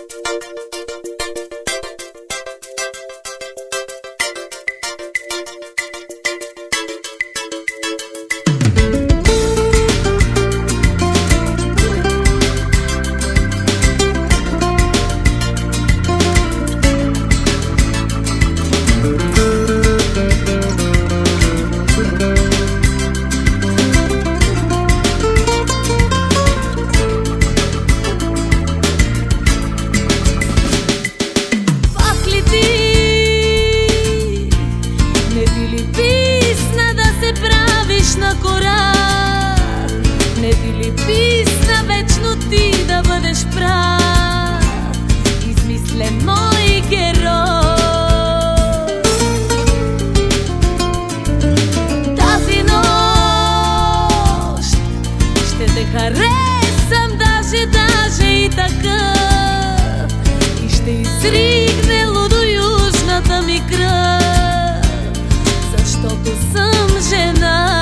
На кора, не би ли писна вечно ти да бъдеш прав, измислен мой герой. Тази нощ ще те харесам, даже и такъв, и ще изригне лудо южната ми кръв, защото съм жена.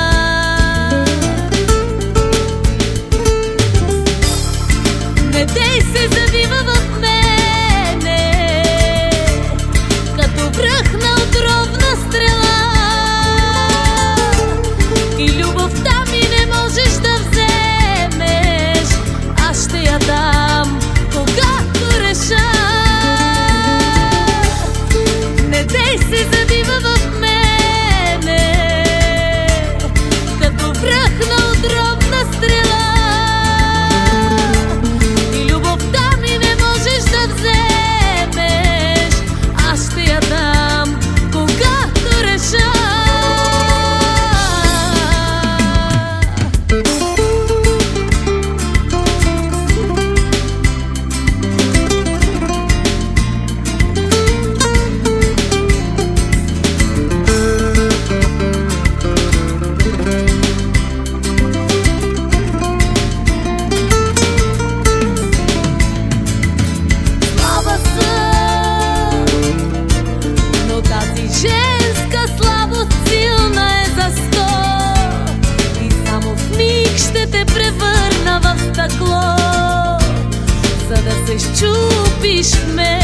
Не дей се завива в мене, като връхна отровна стрела, и любовта ми не можеш да вземеш, аз ще я дам, когато реша. Не дей се завива в мене, като връхна отровна стрела, превърна в стъкло, за да се счупиш в мен.